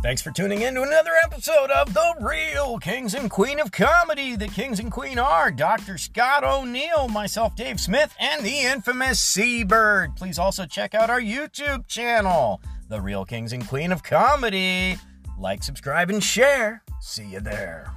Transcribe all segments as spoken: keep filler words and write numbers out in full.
Thanks for tuning in to another episode of The Real Kings and Queen of Comedy. The Kings and Queen are Doctor Scott O'Neill, myself, Dave Smith, and the infamous Seabird. Please also check out our YouTube channel, The Real Kings and Queen of Comedy. Like, subscribe, and share. See you there.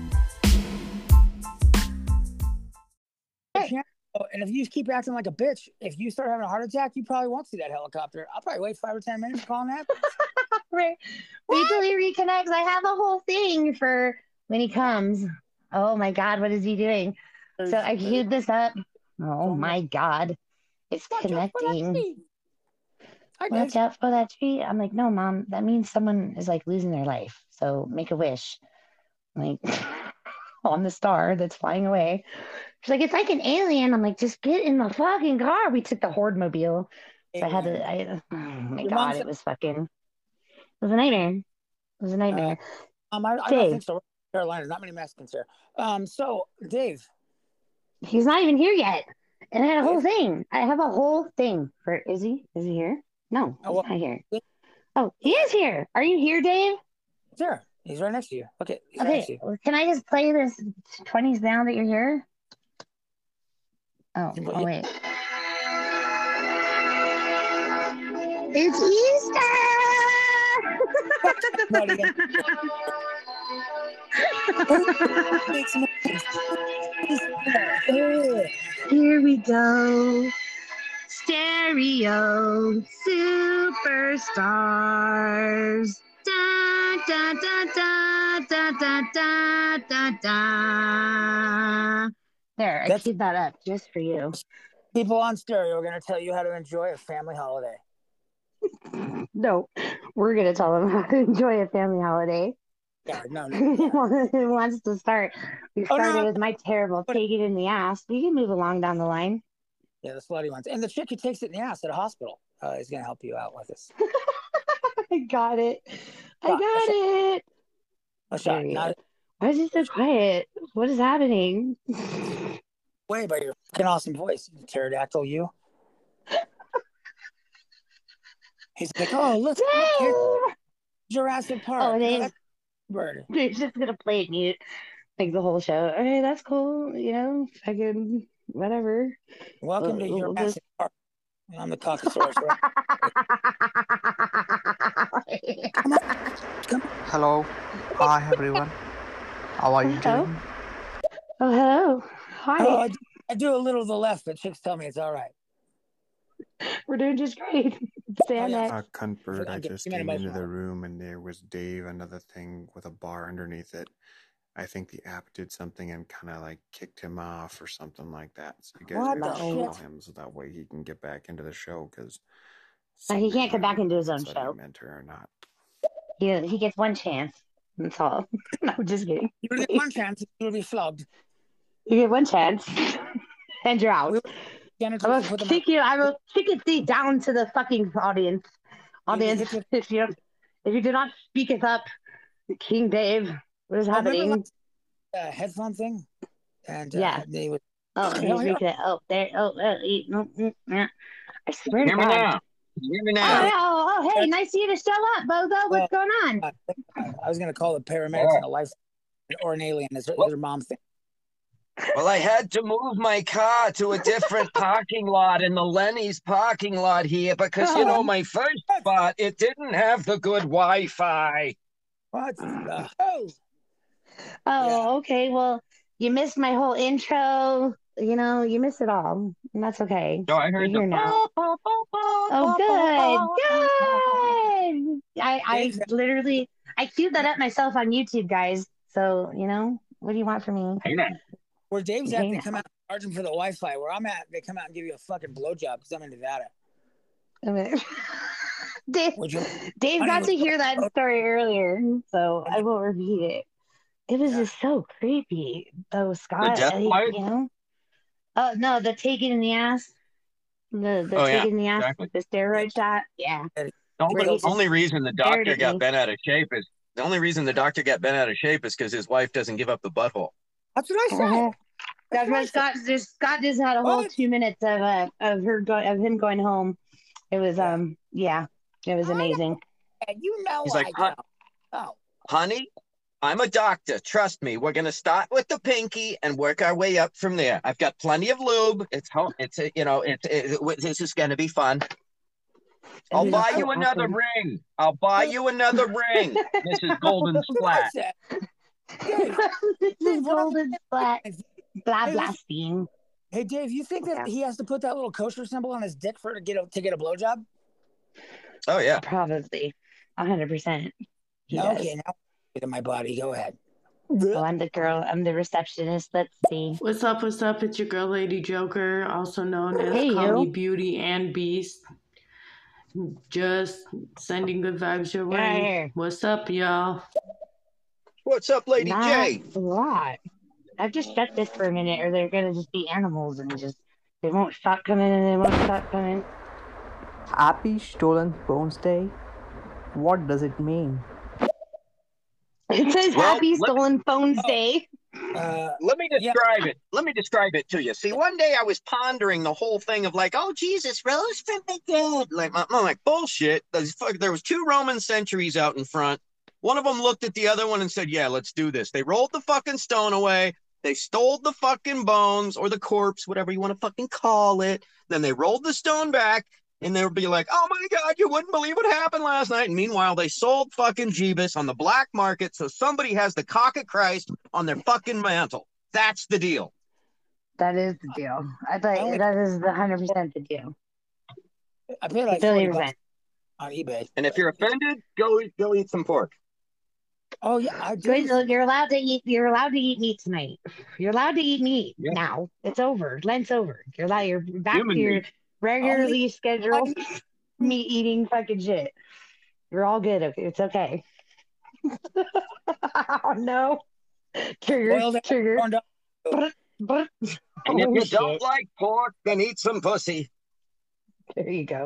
Hey. And if you keep acting like a bitch, if you start having a heart attack, you probably won't see that helicopter. I'll probably wait five or ten minutes to call an ambulance. Wait till he reconnects. I have a whole thing for when he comes. Oh my God, what is he doing? So I queued this up. Oh my God, it's Watch connecting. Out Watch out for that tree. I'm like, no, Mom, that means someone is like losing their life. So make a wish. I'm like on the star that's flying away. She's like, it's like an alien. I'm like, just get in the fucking car. We took the Horde mobile. So I had to, I, oh my Your God, mom it said- was fucking, it was a nightmare. It was a nightmare. Uh, um, I, I don't think so. Carolina, not many Mexicans here. Um, so Dave, He's not even here yet. And I had a whole thing. I have a whole thing for, is he? Is he here? No, he's Oh, well, not here. Oh, he is here. Are you here, Dave? sure, he's right next to you. Okay, he's right next to Okay, you. well, can I just play this twenties now that you're here? Oh, You can- oh wait. It's Easter! Buddy. Here we go. Stereo superstars. Da, da, da, da, da, da, da, da, da. There, I That's- queued that up just for you. People on stereo are going to tell you how to enjoy a family holiday. No, we're going to tell them how to enjoy a family holiday. Yeah, no, no. Who wants to start? We Oh, no, started no. with my terrible But- take it in the ass. We can move along down the line. Yeah, the slutty ones. And the chick who takes it in the ass at a hospital uh, is going to help you out with this. I got it. I Shot, got a it. A shot. There you Not Why is it so quiet? What is happening? way by your fucking awesome voice, you pterodactyl, you. He's like, oh, look, look here, Dave! Jurassic Park. Oh, Oh, they- that's bird. They're just gonna play it mute like the whole show. Okay, that's cool. You know, I can whatever. Welcome to We'll- we'll Jurassic Park. I'm the Caucasaurus. Right? Come on. Come on. Hello. Hi, everyone. How are you Hello. doing? Oh, hello. Hi. Oh, I, do- I do a little to the left, but chicks tell me it's all right. We're doing just great. Stand Oh, yeah. up. Uh, Cuntbird, I I'm just getting came my into the phone. room and there was Dave, another thing with a bar underneath it. I think the app did something and kind of like kicked him off or something like that. So you guys What are the gonna call shit? him so that way he can get back into the show because Uh, he can't come back into his own He show. meant her or not. He he gets one chance. That's all. No, just kidding. You get one chance, you'll be flogged. You get one chance, and you're out. We- Janitors I will will put them kick you. I will kick it deep down to the fucking audience. Audience, hit if you if you do not speak it up, King Dave, what is Oh, remember happening? last- uh, headphone thing, and uh, Yeah. they would. Oh, he's Oh, yeah. making it. Oh, there. Oh, uh, he- no, mm, yeah. I swear to Hear me God. now. Hear me Oh, now. yeah, oh, oh, hey, nice of you to show up, Bozo. What's going on? Uh, I was going to call the paramedics and a life or an alien as What? their mom thing. Well, I had to move my car to a different parking lot in the Lenny's parking lot here because, you know, my first spot, it didn't have the good Wi-Fi. What? the hell? Oh, Yeah. okay. Well, you missed my whole intro. You know, you missed it all. And that's okay. No, I heard You're here the... now. Oh, good. Good. I, I Thanks. literally, I queued that up myself on YouTube, guys. So, you know, what do you want from me? Hey, now. Where Dave's at, Hey, they now. come out and charge him for the Wi-Fi. Where I'm at, they come out and give you a fucking blowjob because I'm in Nevada. I mean, Dave, Would you? Dave got to hear that Oh. story earlier, so I won't repeat it. It was Yeah. just so creepy, though, Scott. death I- flight? you know? Oh, no, the take it in the ass. The, the Oh, take yeah, it in the ass, exactly. the steroid shot. Yeah. The only, Really just only reason the stared doctor at got me. bent out of shape is... The only reason the doctor got bent out of shape is because his wife doesn't give up the butthole. That's what I said. Uh-huh. That's That's what I why said. Scott just Scott just had a whole What? two minutes of uh of her go of him going home. It was Yeah. um yeah, it was I know. amazing. You know He's I like, "Huh?" know. Oh, Honey, I'm a doctor. Trust me. We're gonna start with the pinky and work our way up from there. I've got plenty of lube. It's home. It's a, you know. It's it, it, this is gonna be fun. I'll This is buy so you another awkward. ring. I'll buy you another ring, Missus Golden Splat. What's that? Dave, This Dave, is what I'm golden splat. Blah Hey, blah listen- steam. Hey Dave, you think that Yeah. he has to put that little kosher symbol on his dick for to get a to get a blowjob? Oh yeah. Probably. A hundred percent. He does. Okay, now get in my body. Go ahead. Oh, I'm the girl. I'm the receptionist. Let's see. What's up, what's up? It's your girl, Lady Joker, also known as Hey, Call Me you. Beauty and Beast. Just sending good vibes your way. Hey. What's up, y'all? What's up, Lady Not J? a lot. I've just shut this for a minute, or they're gonna just be animals and just they won't stop coming and they won't stop coming. Happy Stolen Bones Day? What does it mean? It says Well, Happy let- Stolen Phones Oh. Day. Uh, Let me Yeah. describe it. Let me describe it to you. See, one day I was pondering the whole thing of like, oh, Jesus rose from the dead. Like, I'm like, bullshit. There's, fuck, there was two Roman sentries out in front. One of them looked at the other one and said, yeah, let's do this. They rolled the fucking stone away. They stole the fucking bones or the corpse, whatever you want to fucking call it. Then they rolled the stone back and they would be like, oh my God, you wouldn't believe what happened last night. And meanwhile, they sold fucking Jeebus on the black market. So somebody has the cock of Christ on their fucking mantle. That's the deal. That is the deal. I I thought only- that is the hundred percent the deal. I paid like Billy forty bucks percent. on eBay. And if you're offended, go go eat some pork. Oh yeah, I Wait, did. so you're allowed to eat. You're allowed to eat meat tonight. You're allowed to eat meat Yeah. now. It's over. Lent's over. You're allowed. You're back Human to your meat. regularly scheduled meat eating fucking shit. You're all good. Okay, it's okay. Oh no! Trigger, Boiled egg, trigger. corn dog. Brr, brr. And if Oh, you shit. don't like pork, then eat some pussy. There you go.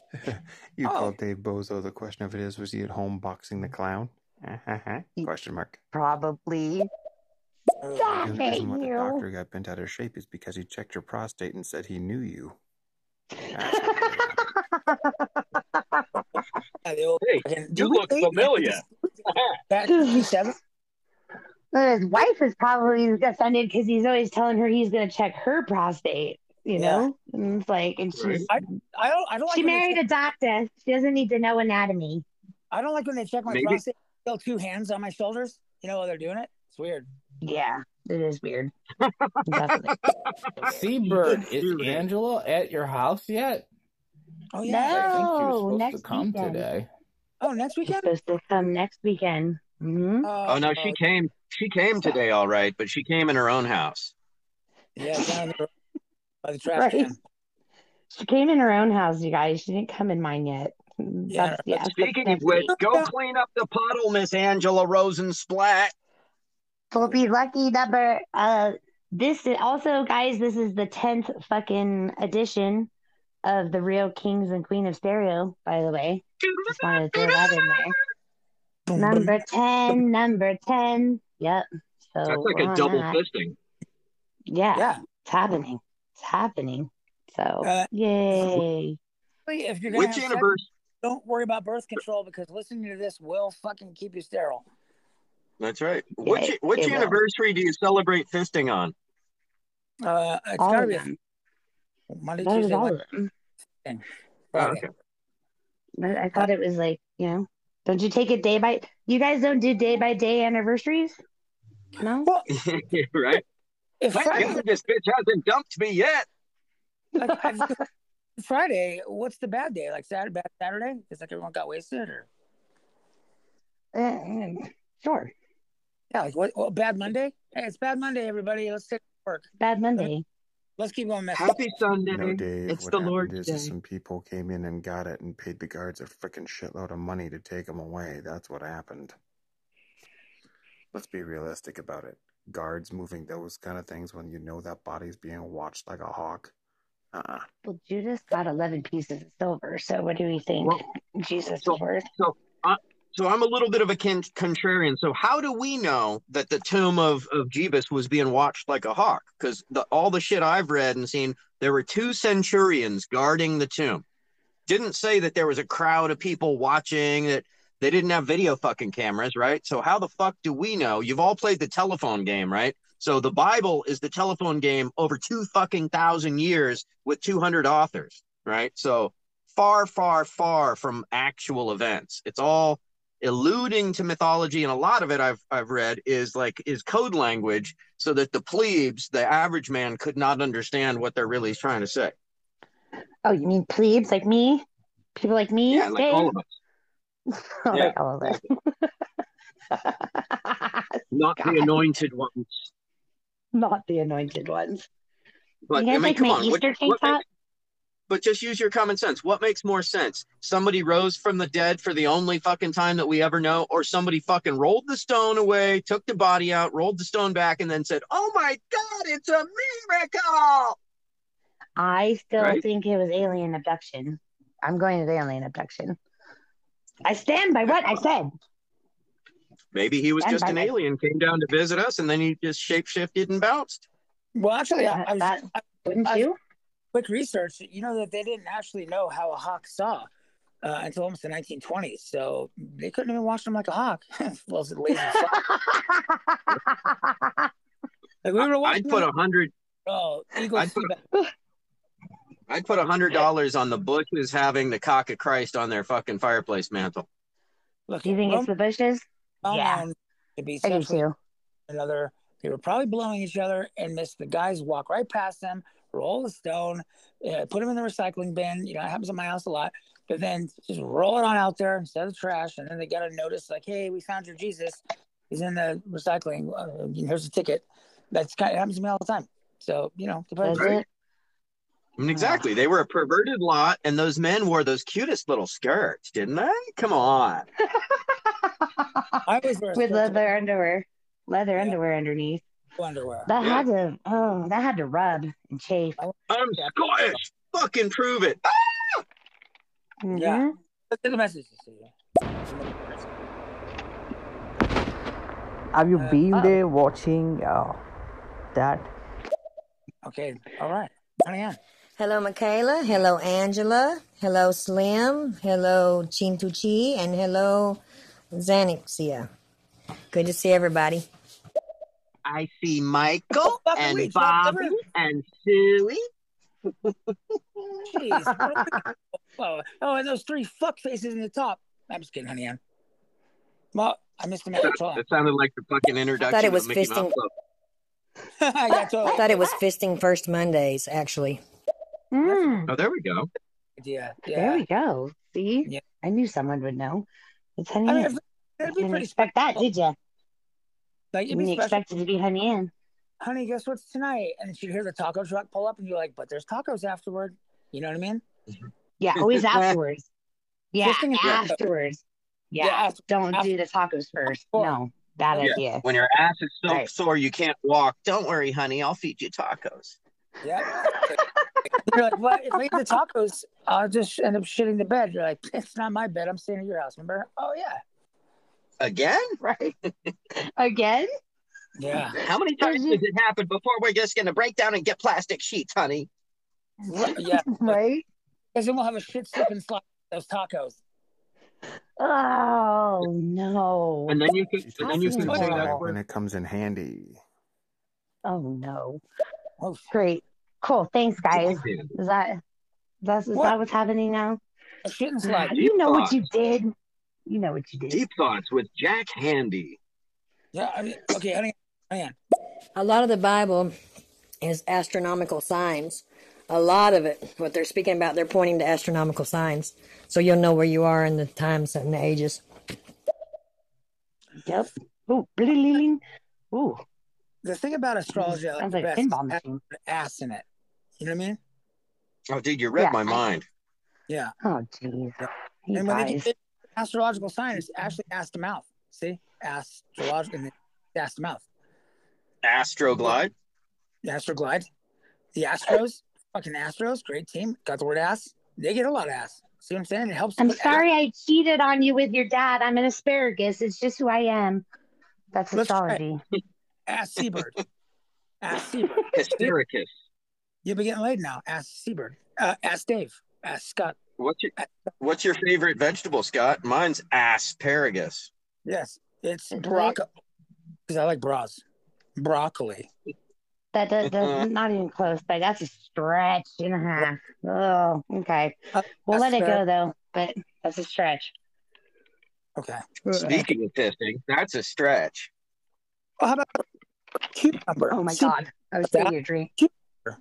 You Oh. called Dave Bozo. The question of it is, was he at home boxing the clown? Question mark. Probably. Uh, Stop The it, reason why the you. doctor got bent out of shape is because he checked your prostate and said he knew you. That's what really happened. yeah, the old Hey, fucking- you did we look say- familiar. Back fifty-seven. Well, his wife is probably offended because he's always telling her he's going to check her prostate, you Yeah. know? And it's like, and Right. she's, I I don't I don't like she when they married check, a doctor. She doesn't need to know anatomy. I don't like when they check my Maybe- prostate. Still two hands on my shoulders. You know while they're doing it. It's weird. Yeah, it is weird. Definitely. Seabird, is Dude. Angela at your house yet? Oh yeah. I think she was No, supposed next to come weekend. today. Oh, next She's weekend. supposed to come next weekend. hmm Uh, Oh no, she came. She came today, all right, but she came in her own house. Yeah, down the, by the trash Right. can. She came in her own house, you guys. She didn't come in mine yet. Yeah, That's, yeah, that's Speaking of next which, week. go clean up the puddle, Miss Angela Rosensplat. We'll be lucky number. Uh, this is also, guys. This is the tenth fucking edition of the Real Kings and Queen of Stereo. By the way, just wanted to throw that in there. Boom, Number ten, number ten. Yep. So That's like we're a on double that. fisting. Yeah, Yeah. it's happening. It's happening. So Uh, yay! If you're gonna Which have sex, anniversary? don't worry about birth control because listening to this will fucking keep you sterile. That's right. Yeah, Which it- which it will. anniversary do you celebrate fisting on? Uh, it's All gotta of be them. a Monday, That is Tuesday, all of Wednesday, them. Oh, Friday. okay. But I thought it was like, you know, don't you take it day by? You guys don't do day by day anniversaries? No. Well, Right? if Thank Friday, God this bitch hasn't dumped me yet. like, I- Friday, what's the bad day? Like Saturday, bad Saturday? Because like everyone got wasted, or Uh, sure. yeah, like what? what bad Monday? Hey, it's bad Monday, everybody. Let's take work. Bad Monday. Let's keep going. Messy. Happy Sunday. No, Dave. It's what the happened Lord's is, Day. is some people came in and got it and paid the guards a freaking shitload of money to take them away. That's what happened. Let's be realistic about it. Guards moving those kind of things when you know that body's being watched like a hawk. Uh-uh. Well, Judas got eleven pieces of silver. So what do we think Well, Jesus so- is worth? So, uh, so I'm a little bit of a con- contrarian. So how do we know that the tomb of, of Jeebus was being watched like a hawk? Because the, all the shit I've read and seen, there were two centurions guarding the tomb. Didn't say that there was a crowd of people watching, that They didn't have video fucking cameras, right? So how the fuck do we know? You've all played the telephone game, right? So the Bible is the telephone game over two fucking thousand years with two hundred authors, right? So far, far, far from actual events. It's all alluding to mythology, and a lot of it I've I've read is like is code language, so that the plebes, the average man, could not understand what they're really trying to say. Oh, you mean plebes like me? People like me? Yeah, like Dave? all of us. Oh, Yeah. like all of us. Not God. the anointed ones. Not the anointed ones. But You guys I mean, like come my on. What, Easter tank what top? makes, but just use your common sense. What makes more sense? Somebody rose from the dead for the only fucking time that we ever know, or somebody fucking rolled the stone away, took the body out, rolled the stone back, and then said, "Oh my God, it's a miracle!" I still Right? think it was alien abduction. I'm going with alien abduction. I stand by what I said. Maybe he was Stand just by an my- alien, came down to visit us, and then he just shapeshifted and bounced. Well, actually, I, I was That- I, Wouldn't I- you? quick research. You know that they didn't actually know how a hawk saw uh, until almost the nineteen twenties. So they couldn't even watch them like a hawk. Well, it's lazy. Like we were watching I'd put them- a hundred. Oh, Eagle I'd put Seabass. I'd put a hundred dollars on the Bushes having the cock of Christ on their fucking fireplace mantle. Look, Do you think it's the bushes? well Yeah. known to be I do sexually too. another. They were probably blowing each other and missed the guys walk right past them, roll the stone, uh, put them in the recycling bin. You know, it happens in my house a lot. But then just roll it on out there instead of trash. And then they got a notice like, hey, we found your Jesus. He's in the recycling. Uh, here's a ticket. That's kind of happens to me all the time. So, you know, Does Right. it? I mean, exactly. They were a perverted lot, and those men wore those cutest little skirts, didn't they? Come on. I always wear a With skirt to leather underwear. Leather Yeah. underwear underneath. underwear. That Yeah. had to oh, that had to rub and chafe. I'm Yeah. Scottish. Fucking prove it. Mhm. Yeah. Look at the message. Have you Uh, been oh. there watching uh, that? Okay. All right. Honey, Ann. Hello, Michaela. Hello, Angela. Hello, Slim. Hello, Chintuchi. And hello, Xanixia. Good to see everybody. I see Michael Oh, fucking and weed, stop Bobby the and Suey. Jeez. Oh, oh, and those three fuck faces in the top. I'm just kidding, honey, Ann. Well, I missed the message. Hold on. That sounded like the fucking introduction Thought it to was Mickey fisting- Mouse Club. yeah, totally. I thought it was Fisting First Mondays, actually. Mm, Oh, there we go. Yeah, there yeah. we go. See? Yeah. I knew someone would know. It's Honey I mean, Ann. if- it'd You be didn't pretty expect that, special. did you? Like, You it'd be didn't special. expect it to be Honey Ann. Honey, guess what's tonight? And she'd hear the taco truck pull up, and you're like, but there's tacos afterward. You know what I mean? Yeah, always afterwards. Yeah, First thing is- afterwards. Yeah, Yeah, after- don't after- do the tacos first. Before. No, bad Yeah. idea. When your ass is so Right. sore you can't walk, don't worry, honey. I'll feed you tacos. Yeah. You're like, what? If I eat the tacos, I'll just end up shitting the bed. You're like, it's not my bed. I'm staying at your house. Remember? Oh, yeah. Again? Right. Again? Yeah. How many times you- does it happen before we're just going to break down and get plastic sheets, honey? Right, yeah. Right? Because then we'll have a shit slip and slide with those tacos. Oh, no. And then you can, and then you can That's say that horrible. for when it comes in handy. Oh, no. Oh, shit. Great. Cool. Thanks, guys. Is that that's is What? that what's happening now? A shit and slide. You know what you did. You know what you did. Deep Thoughts with Jack Handy. Yeah. I mean, okay, honey. Man. A lot of the Bible is astronomical signs. A lot of it, what they're speaking about, they're pointing to astronomical signs. So you'll know where you are in the times and the ages. Yep. Ooh, bling. Ooh, The thing about astrology, I like sounds the like a best, pinball is machine. having an ass in it. You know what I mean? Oh, dude, you read Yeah, my I- mind. Yeah. Oh, jeez. You And when they guys. do astrological sign, it's actually ass to mouth. See? Astrological, and it's ass to mouth. Astroglide. The Astroglide. The Astros, fucking Astros, great team. Got the word ass. They get a lot of ass. See what I'm saying? It helps. I'm with sorry I cheated on you with your dad. I'm an asparagus. It's just who I am. That's Let's try it. astrology. Ass Seabird. Ass Seabird. Hystericus. You'll be getting laid now. Ask Seabird. Uh, ask Dave. Ask Scott. What's your What's your favorite vegetable, Scott? Mine's asparagus. Yes, it's broccoli because I like bras. Broccoli. That does that's not even close, but that's a stretch and a half. Oh, okay. Uh, We'll let it asparagus. go though, but that's a stretch. Okay. Speaking of testing, that's a stretch. Well, how about cucumber? Oh my Cucumber. god. I was That- taking a drink. cucumber.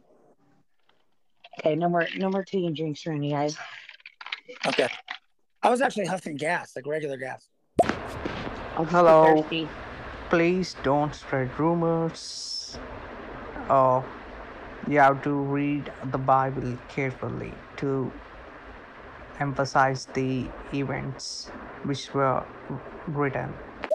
Okay, no more no more tea and drinks for me, guys. Okay. I was actually huffing gas, like regular gas. I'll just be Hello. thirsty. Please don't spread rumors. Oh, you have to read the Bible carefully to emphasize the events which were written.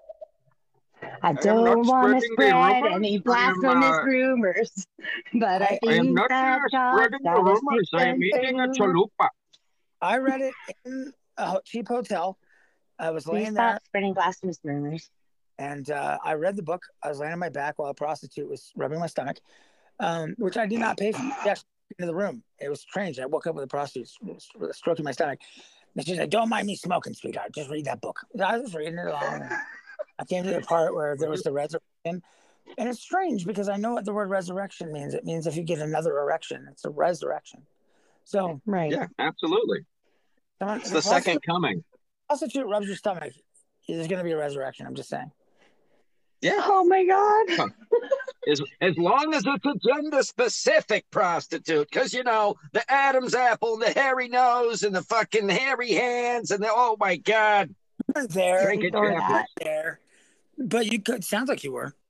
I not don't want to spreading the spread rumors. any I am, blamphemous uh, rumors, but I, I- I am think not that uh, God spreading the got us rumors. I am six eating a and chalupa. I read it in a ho- cheap hotel. I was Please laying stop there spreading blasphemous rumors. and uh, I read the book. I was laying on my back while a prostitute was rubbing my stomach, um, which I did not pay for. She actually came into the room. It was strange. I woke up with a prostitute s- stroking my stomach. And she said, "Don't mind me smoking, sweetheart. Just read that book." I was reading it along. I came to the part where there was the resurrection. And it's strange because I know what the word resurrection means. It means if you get another erection, it's a resurrection. So, Right. Yeah, absolutely. someone, It's if the a second prostitute, coming. prostitute rubs your stomach, there's going to be a resurrection. I'm just saying. Yeah. Oh my god. As, as long as it's a gender specific prostitute, because you know, the Adam's apple, and the hairy nose, and the fucking hairy hands, and the oh my god. You weren't there. Drink it, Or You Jeffrey. weren't there. But you could, sounds like you were.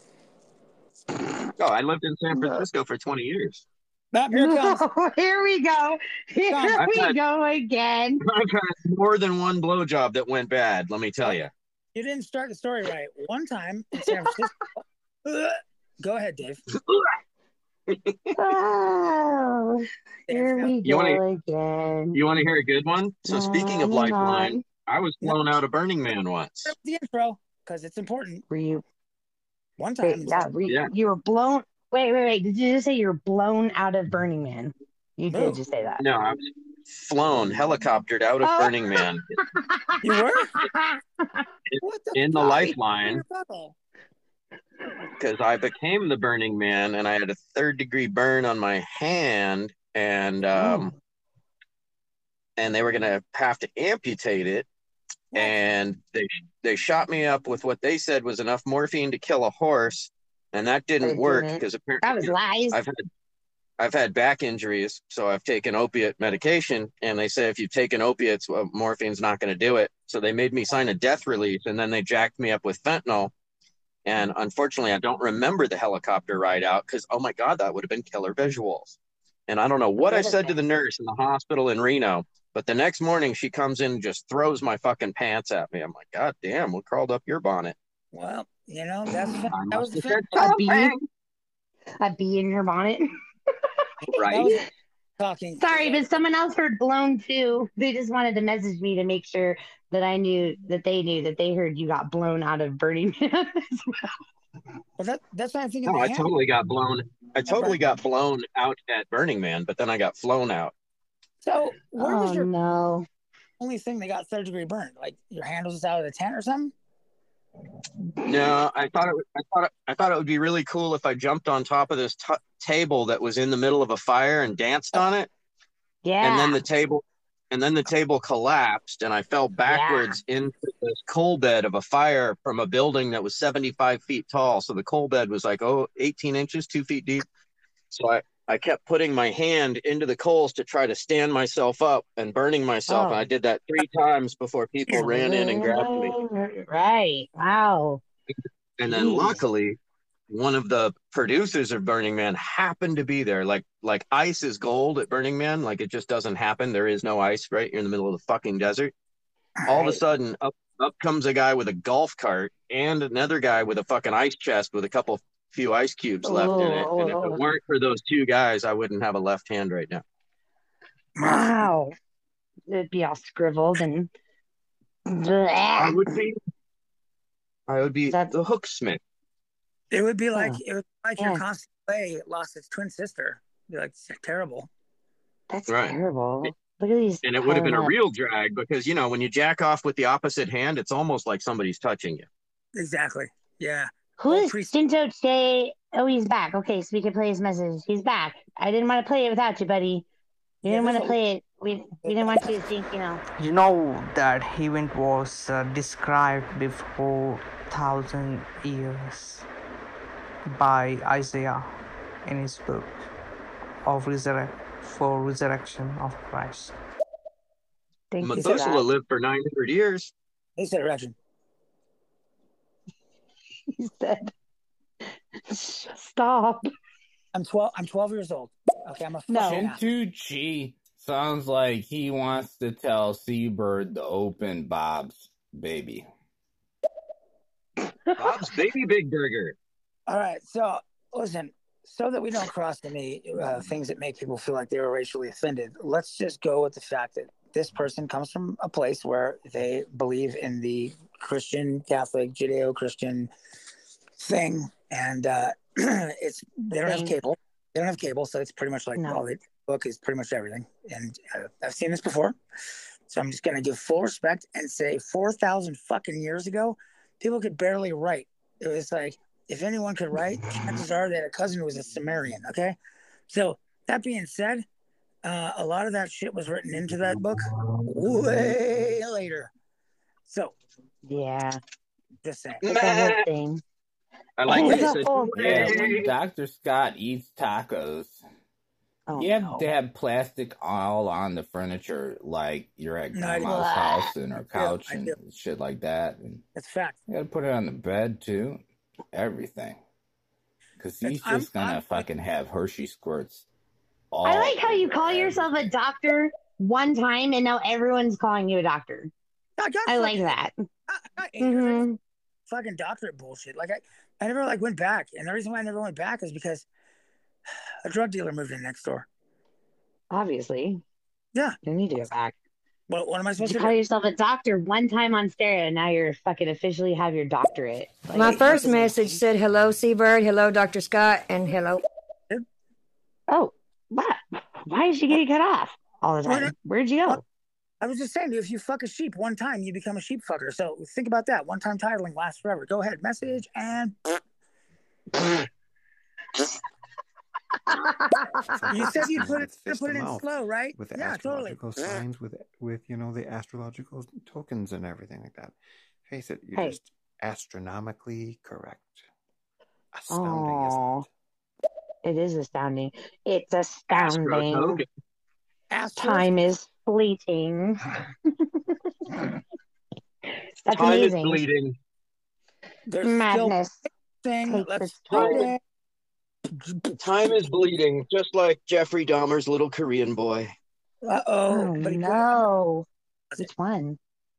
Oh, I lived in San Francisco for twenty years. Now, here it comes. Here we go. Here I've we had- go again. I've had more than one blowjob that went bad, let me tell you. You didn't start the story right. One time in San Francisco. Go ahead, Dave. Oh, here we You wanna- go again. You want to hear a good one? So speaking of No, Lifeline, not. I was flown out of Burning Man once. The intro, because it's important. Were you? One Wait, time. yeah, were you, Yeah. you were blown. Wait, wait, wait. Did you just say you were blown out of Burning Man? You No. did just say that. No, I was flown, helicoptered out of Oh. Burning Man You were? What the in the fuck? Lifeline because I became the Burning Man and I had a third degree burn on my hand and um and they were gonna have to amputate it. And they they shot me up with what they said was enough morphine to kill a horse, and that didn't It work didn't. because That apparently was lies. I've had I've had back injuries, so I've taken opiate medication, and they say if you've taken opiates, well, morphine's not going to do it. So they made me sign a death release, and then they jacked me up with fentanyl. And unfortunately, I don't remember the helicopter ride out because, oh my God, that would have been killer visuals. And I don't know what I said to the nurse in the hospital in Reno, but the next morning she comes in and just throws my fucking pants at me. I'm like, God damn, what crawled up your bonnet? Well, you know, that's I that must was the have fin- said A bee, something. a bee in your bonnet. that Right? was talking. Sorry, but someone else heard blown too. They just wanted to message me to make sure that I knew that they knew that they heard you got blown out of Burning Man as well. Well, that, that's what I'm thinking. No, they I had. totally got blown. I totally got blown out at Burning Man, but then I got flown out. So, where was Oh your no. only thing that got third degree burn? Like your hand was just out of the tent or something? No, I thought it. I thought. It, I thought it would be really cool if I jumped on top of this t- table that was in the middle of a fire and danced on it, Yeah. and then the table, and then the table collapsed, and I fell backwards into this coal bed of a fire from a building that was seventy-five feet tall. So the coal bed was like oh, eighteen inches, two feet deep. So I. I kept putting my hand into the coals to try to stand myself up and burning myself. Oh. And I did that three times before people ran in and grabbed me. Right. Wow. And then Jeez. luckily, one of the producers of Burning Man happened to be there. Like like ice is gold at Burning Man. Like it just doesn't happen. There is no ice right here in the middle of the fucking desert. All of a Right. sudden, up up comes a guy with a golf cart and another guy with a fucking ice chest with a couple few ice cubes left in it. And if it weren't for those two guys, I wouldn't have a left hand right now. Wow. It'd be all scribbled and. I would be. I would be That's- the hooksmith. It would be like Huh. it would be like Yeah. your constant play lost its twin sister. It'd be like terrible. That's Right. terrible. Look at these. And it would have been a piling up. real drag because, you know, when you jack off with the opposite hand, it's almost like somebody's touching you. Exactly. Yeah. Who Oh, is priest- Shinto Che? Oh, he's back. Okay, so we can play his message. He's back. I didn't want to play it without you, buddy. We Yeah, didn't want to there's a- play it. We, we didn't want you to think, you know. You know that event was uh, described before thousand years by Isaiah in his book of resurrect for resurrection of Christ. Thank you for Methuselah that. lived for nine hundred years. He said erection. He said, "Stop." I'm twelve. I'm twelve years old. Okay, I'm a No. fucking ass. Shintuchi sounds like he wants to tell Seabird to open Bob's baby. Bob's Baby Big Burger. All right, so listen, so that we don't cross any uh, things that make people feel like they were racially offended, let's just go with the fact that this person comes from a place where they believe in the Christian, Catholic, Judeo-Christian thing, and uh, it's they don't have Thing. cable. They don't have cable, so it's pretty much like No. all the book is pretty much everything. And uh, I've seen this before, so I'm just gonna give full respect and say four thousand fucking years ago, people could barely write. It was like if anyone could write, chances are they had a cousin who was a Sumerian. Okay, so that being said, uh, a lot of that shit was written into that book way later. So Yeah, just saying. it's a whole thing. I like It's that a you said, whole Yeah, thing. when Doctor Scott eats tacos, Oh, you have no. to have plastic all on the furniture, like you're at No, I do. grandma's house and her couch I and do. shit like that. And That's fact. you gotta put it on the bed too. Everything. Because he's I'm- just gonna I'm- fucking have Hershey squirts. All I like how you call over yourself a everything. doctor one time, and now everyone's calling you a doctor. I, got I like fucking- that. I, I ate it. hmm Fucking doctorate bullshit. Like I, I never like went back, and the reason why I never went back is because a drug dealer moved in next door. Obviously. Yeah. You need to go back. What, what am I supposed You to call do? yourself a doctor one time on stereo, and now you're fucking officially have your doctorate. Like, My first message said, hello, Seabird, hello, Doctor Scott, and hello. oh, what? Why is she getting cut off all the Why time? not? Where'd you go? I was just saying, if you fuck a sheep one time, you become a sheep fucker. So think about that. One time titling lasts forever. Go ahead, message and you said you put it, It's fist put it to in mouth slow, right? with the Yeah, totally. astrological signs, with with you know the astrological tokens and everything like that. Face it, you're Hey. just astronomically correct. Astounding, Aw. isn't it? It is astounding. It's Astro astounding. token. Astros, Time is fleeting. That's Time is amazing. bleeding. there's still Madness. thing. Take Let's this start time. it. Time is bleeding, just like Jeffrey Dahmer's little Korean boy. Uh oh. Oh, no. Which one?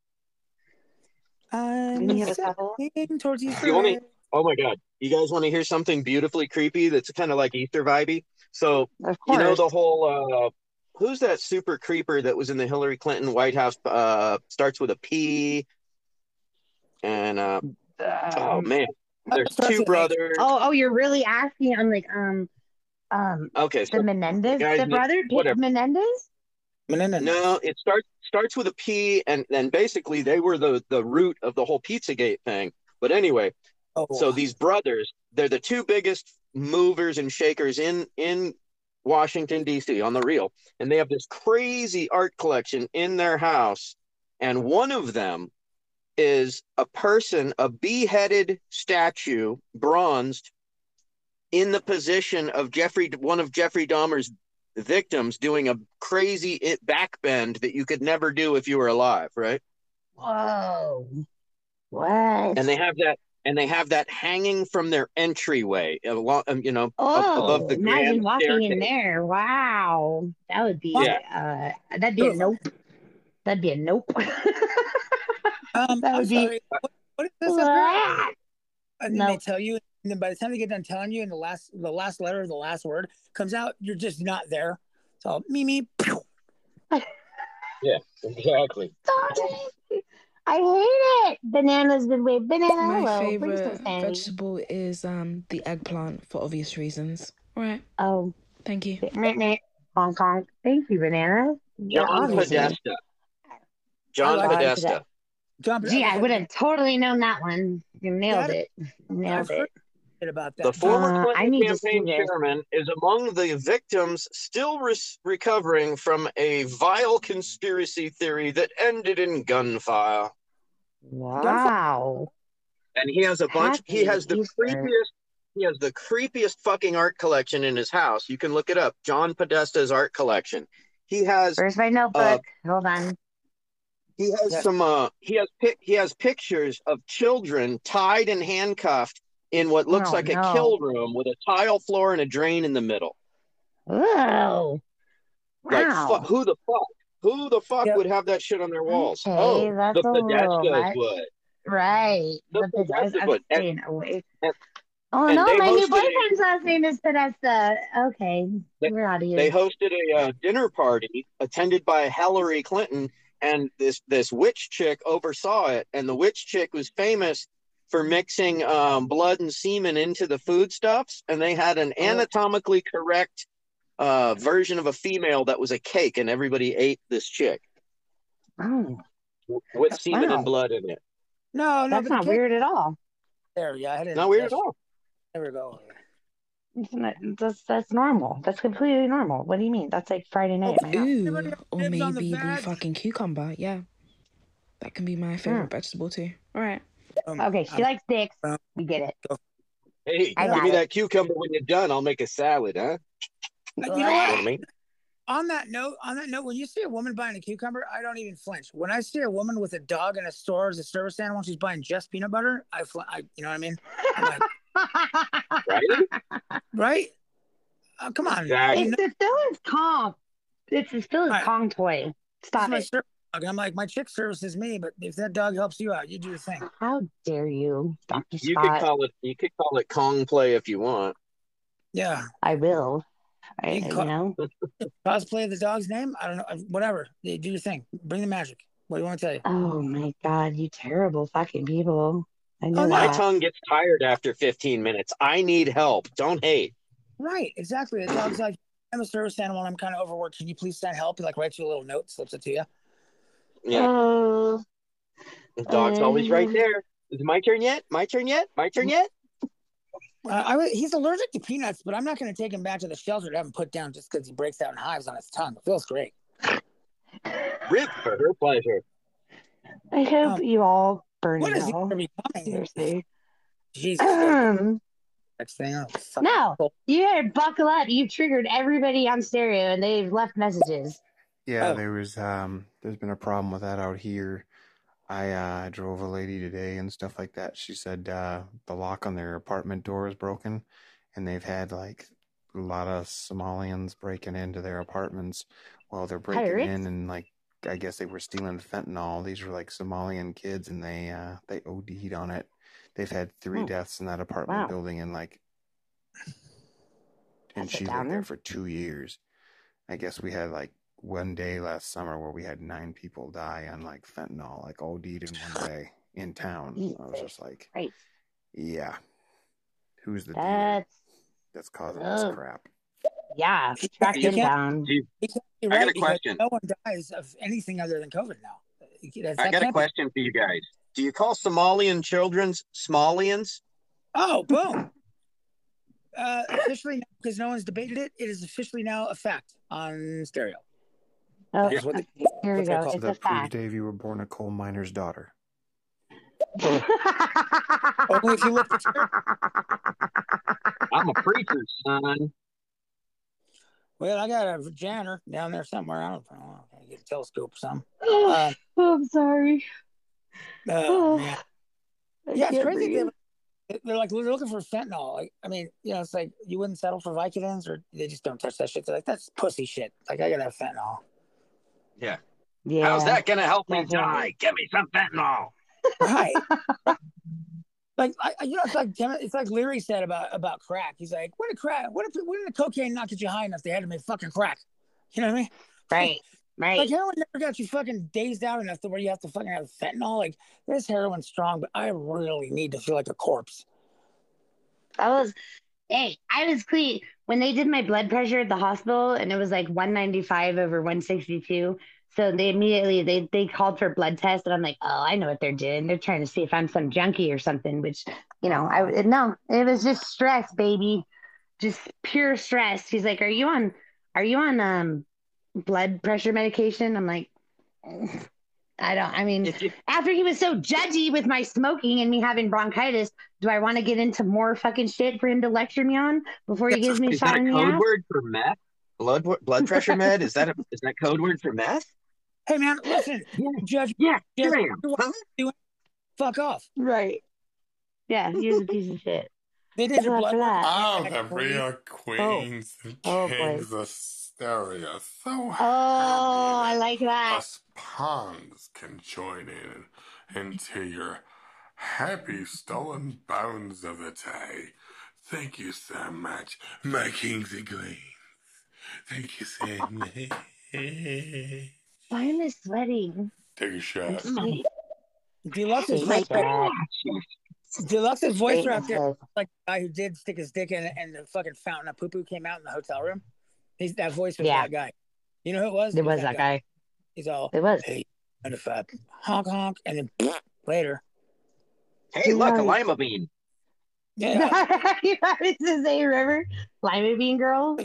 I'm Didn't you have a couple? stepping towards you. The only- Oh my God. You guys want to hear something beautifully creepy that's kind of like Easter vibey? So, Of you course. know, the whole, uh, who's that super creeper that was in the Hillary Clinton White House, uh, starts with a P? And, uh, oh Um, man, there's starts two with an H. brothers. oh, oh, you're really asking? I'm like, um, um, Okay, so the Menendez, guys the make- brother, Pete whatever. Menendez? Menendez. no, it starts starts with a P, and then basically they were the the root of the whole Pizzagate thing. But anyway, Oh, so these brothers, they're the two biggest movers and shakers in in Washington D C on the real, and they have this crazy art collection in their house, and one of them is a person, a beheaded statue, bronzed, in the position of Jeffrey, one of Jeffrey Dahmer's victims, doing a crazy it back bend that you could never do if you were alive, right? Whoa. What? And they have that, and they have that hanging from their entryway, along, um, you know, up Oh, above the imagine grand walking in staircase. there. Wow. That would be, Yeah. uh, that'd be a nope. That'd be a nope. Um, That I'm would be- sorry. What, what is this? What? Up here? And then they No. tell you, and then by the time they get done telling you, and the last, the last letter of the last word comes out, you're just not there. So me, me. Pew. Yeah, exactly. Sorry. I hate it. Banana's been way banana. My hello. Please favorite don't say anything. vegetable is um the eggplant for obvious reasons. All right, Oh, thank you. meh, meh. Honk honk. Thank you, banana. Yeah, John obviously. Podesta. John like Podesta. John, Gee, I would have totally known that one. You nailed That- it. Nailed I've heard it. about that. The former Uh, I Clinton need to see campaign this. chairman is among the victims still re- recovering from a vile conspiracy theory that ended in gunfire. Wow. And he has a bunch. He Happy has the Easter. creepiest. He has the creepiest fucking art collection in his house. You can look it up. John Podesta's art collection. He has. Where's my notebook? Uh, Hold on. He has Yeah. some. Uh, he has. Pic- he has pictures of children tied and handcuffed in what looks Oh, like no. a kill room with a tile floor and a drain in the middle. Whoa. Like, Wow. fu- who the fuck? Who the fuck Yeah. would have that shit on their walls? Okay, oh, that's the a little Podestas much. would. Right. The The Podesta. Podesta I'm would. And, staying away. and, Oh and no, they my new hosted a- boyfriend's last name is Podesta. Okay, They- we're out of here. they hosted a uh, dinner party attended by Hillary Clinton, and this this witch chick oversaw it. And the witch chick was famous for mixing um, blood and semen into the foodstuffs, and they had an anatomically correct uh, version of a female that was a cake, and everybody ate this chick Oh, with semen Wow. and blood in it. No, no, that's but not the kid- weird at all. There, yeah, I didn't. Not weird at that's- all. There we go. It's not- That's that's normal. That's completely normal. What do you mean? That's like Friday night at my house. Ooh, Everybody or dibs on the maybe the veg. fucking cucumber. Yeah, that can be my favorite vegetable too. All right. Um, Okay, she um, likes dicks. um, We get it. Hey, I give got me it. that cucumber when you're done. I'll make a salad, huh? You know You know what I what? mean? On that note, on that note, when you see a woman buying a cucumber, I don't even flinch. When I see a woman with a dog in a store as a service animal, she's buying just peanut butter. I, fl- I you know what I mean? I'm like, Right? right? Uh, come on. Exactly. You know, It's still his Kong. It's still his Right. Kong toy. this is Stop my it. service dog. I'm like, my chick services me, but if that dog helps you out, you do the thing. How dare you, Doctor You could Scott? call it. You could call it Kong play if you want. Yeah. I will. I, You you can call- know. Cosplay the dog's name? I don't know. Whatever. You do your thing. Bring the magic. What do you want to tell you? Oh my God, you terrible fucking people. I know Oh, no. My that. tongue gets tired after fifteen minutes. I need help. Don't hate. Right. Exactly. The dog's like, I'm a service animal and I'm kind of overworked. Can you please send help? He like writes you a little note, slips it to you. Yeah, Oh, the dog's always right uh, there. Is it my turn yet? My turn yet? My turn yet? Uh, I, wa- he's allergic to peanuts, but I'm not going to take him back to the shelter to have him put down just because he breaks out in hives on his tongue. It feels great. Rip for her pleasure. I hope Um, you all burn What in is he hell. becoming? Seriously. Jesus. Um, Next thing. Oh, fuck. no, you better buckle up. You've triggered everybody on stereo, and they've left messages. Yeah, Oh. there was um there's been a problem with that out here. I uh drove a lady today and stuff like that. She said uh the lock on their apartment door is broken, and they've had like a lot of Somalians breaking into their apartments while they're breaking Pirates? in, and like I guess they were stealing fentanyl. These were like Somalian kids, and they uh they O D'd on it. They've had three Oh. deaths in that apartment Wow. building, and like and That's a she lived there downer. for two years. I guess we had like one day last summer where we had nine people die on like fentanyl, like O D'd in one day in town. I was just like, Right. yeah, who's the dealer That's that's causing ugh. this crap? yeah. Track You him can't- down. Do you- He can't be I got right a because question. no one dies of anything other than COVID now. That's- I that got a can't be- question for you guys. Do you call Somalian children's Somalians? Oh, boom. Uh, officially, because no one's debated it, it is officially now a fact on stereo. Oh, That's what they- here we what they're go. called. It's So a that proves, fact. Dave, you were born a coal miner's daughter. Only if you look at I'm a preacher's son. Well, I got a janitor down there somewhere. I don't know. I get a telescope or something. Oh, Uh, I'm sorry. oh, man. I Yeah, it's can't crazy. breathe. They, they're like, we're looking for fentanyl. Like, I mean, you know, it's like you wouldn't settle for Vicodins, or they just don't touch that shit. They're like, that's pussy shit. Like, I gotta have fentanyl. Yeah. Yeah. How's that gonna help me Definitely. die? Give me some fentanyl. Right. Like, I, I- you know, it's like Tim- it's like Leary said about about crack. He's like, what did crack? What if when did the cocaine not get you high enough? They had to make fucking crack. You know what I mean? Right. Right. Like heroin never got you fucking dazed out enough to where you have to fucking have fentanyl. Like this heroin's strong, but I really need to feel like a corpse. I was, hey, I was clean. when they did my blood pressure at the hospital, and it was like one ninety-five over one sixty-two. So they immediately they they called for blood test, and I'm like, oh, I know what they're doing. They're trying to see if I'm some junkie or something. Which, you know, I no, it was just stress, baby, just pure stress. He's like, are you on are you on um blood pressure medication? I'm like, I don't. I mean, you, after he was so judgy with my smoking and me having bronchitis, do I want to get into more fucking shit for him to lecture me on before he gives me a is shot that a in the code ass? word for meth? Blood blood pressure med? Is that a, is that code word for meth? Hey man, listen, Yeah, Judge. yeah, Judge, here I am. Huh? doing, fuck off. Right. Yeah, he was a piece of shit. They did your Good luck blood for work. that. Oh, and the I believe- real queens and Oh, boy. kings of stereo. So Oh, happy I that like that. us pawns can join in into your happy stolen bones of the day. Thank you so much, my kings and queens. Thank you so much. Why am I sweating? Take a shot. Deluxe's Take voice, a shot. Deluxe's voice Take a right there, shot. like the guy who did stick his dick in, and the fucking fountain of poo poo came out in the hotel room. He's that voice was Yeah. that guy. You know who it was? It was that guy. He's all, It was. hey, and if I honk honk, and then later. Hey, look, a Nice. lima bean. Yeah. You know, it's the same river. Lima bean girl.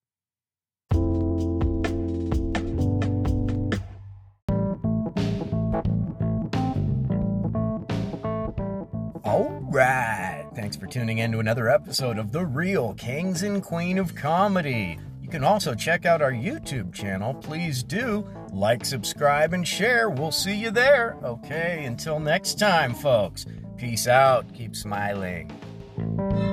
All right. Thanks for tuning in to another episode of The Real Kings and Queen of Comedy. You can also check out our YouTube channel. Please do like, subscribe, and share. We'll see you there. Okay, until next time, folks. Peace out. Keep smiling.